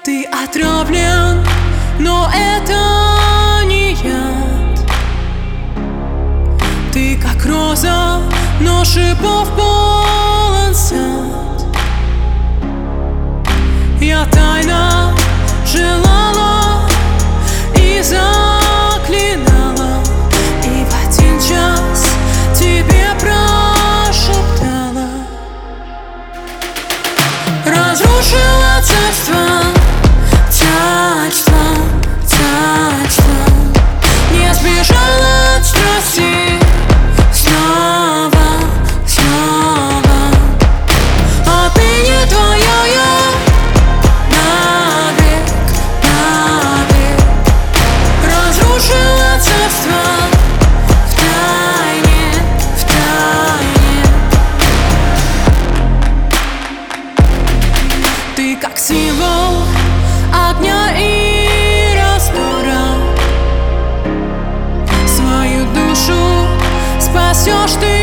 Ты отравлен, но это не яд. Ты как роза, но шипов полон сад. Я тайно желала и заклинала, и в один час тебе прошептала. Разрушила царство, царство, царство. Не сбежала от страсти снова, снова. Отныне твоя я навек, навек. Разрушила царство в тайне, в тайне. Ты как символ огня и раздора. Свою душу спасешь ты